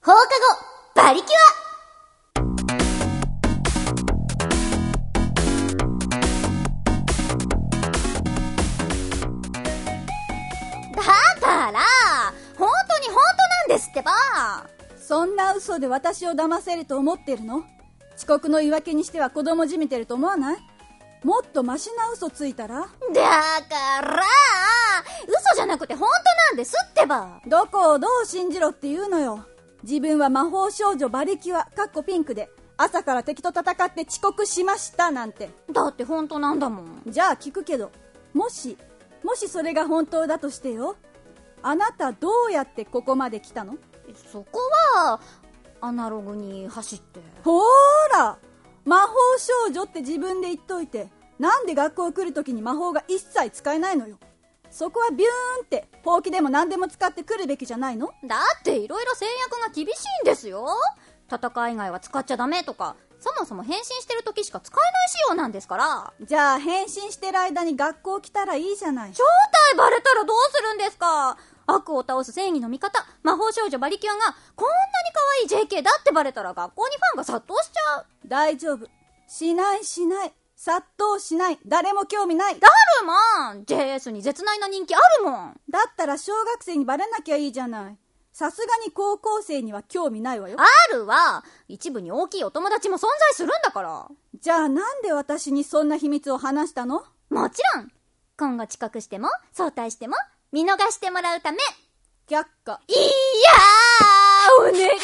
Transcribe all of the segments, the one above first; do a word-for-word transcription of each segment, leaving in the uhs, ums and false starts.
放課後バリキュア。だから本当に本当なんですってば。 そんな嘘で私を騙せると思ってるの？遅刻の言い訳にしては子供じみてると思わない？もっとマシな嘘ついたら？ だから嘘じゃなくて本当なんですってば。 どこをどう信じろって言うのよ。自分は魔法少女バリキュアかっこピンクで朝から敵と戦って遅刻しましたなんて。 だって本当なんだもん。 じゃあ聞くけど、もしもしそれが本当だとしてよ、あなたどうやってここまで来たの？ そこはアナログに走って。 ほーら、魔法少女って自分で言っといて、なんで学校来るときに魔法が一切使えないのよ。そこはビューンってほうきでも何でも使ってくるべきじゃないの？ だっていろいろ制約が厳しいんですよ。戦い以外は使っちゃダメとか、そもそも変身してる時しか使えない仕様なんですから。 じゃあ変身してる間に学校来たらいいじゃない。 正体バレたらどうするんですか？悪を倒す正義の味方魔法少女バリキュアがこんなに可愛い ジェーケー だってバレたら学校にファンが殺到しちゃう。 大丈夫、しないしない、殺到しない、誰も興味ない。 だるもん、 ジェーエス に絶大な人気あるもん。 だったら小学生にバレなきゃいいじゃない。さすがに高校生には興味ないわよ。 あるわ、一部に大きいお友達も存在するんだから。 じゃあなんで私にそんな秘密を話したの？ もちろん今後遅刻しても早退しても見逃してもらうため。 却下。 いやー、お願い先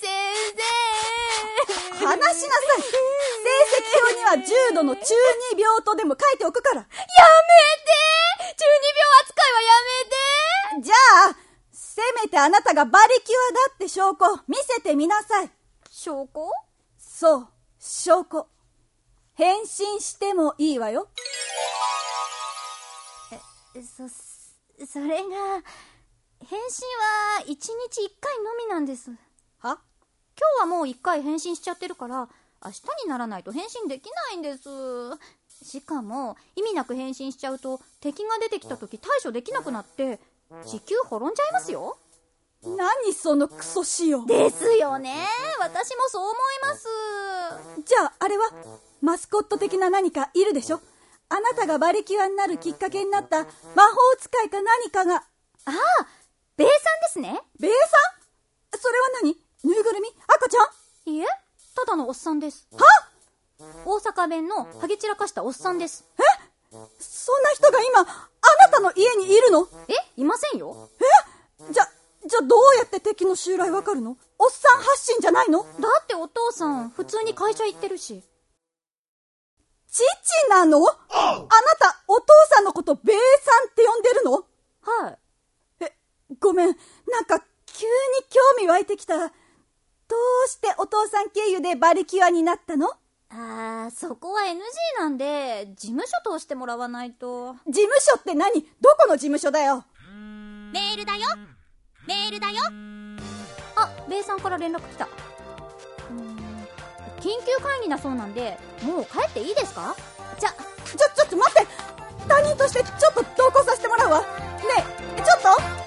生。 話しなさい。成績表には重度の中二病とでも書いておくから。やめて、 中二病扱いはやめて。 じゃあせめてあなたがバリキュアだって証拠見せてみなさい。 証拠？ そう、証拠。変身してもいいわよ。 え、そ、それが変身は一日一回のみなんです。 は？ 今日はもう一回変身しちゃってるから明日にならないと変身できないんです。しかも意味なく変身しちゃうと敵が出てきた時対処できなくなって地球滅んじゃいますよ。 何そのクソ仕様。 ですよね、私もそう思います。 じゃああれはマスコット的な何かいるでしょ？あなたがバリキュアになるきっかけになった魔法使いか何かが。 ああ、ベイさんですね。 ベイさん？それは何？ぬいぐるみ？赤ちゃん？ いえ、ただのおっさんです。 は？ 大阪弁のハゲ散らかしたおっさんです。 え？そんな人が今あなたの家にいるの？ え？いませんよ。 え？じゃ、じゃどうやって敵の襲来わかるの？おっさん発信じゃないの？ だってお父さん普通に会社行ってるし。 父なの？あなたお父さんのことベイさんって呼んでるの？ はい。 え、ごめん、なんか急に興味湧いてきた。どうしてお父さん経由でバリキュアになったの？ あー、そこは エヌジー なんで事務所通してもらわないと。 事務所って何？どこの事務所だよ？ メールだよ、メールだよ。あ、ベイさんから連絡来た。うーん、緊急会議だそうなんでもう帰っていいですか？じゃ、 ちょ、ちょっと待って。他人としてちょっと同行させてもらうわ。ねえ、ちょっと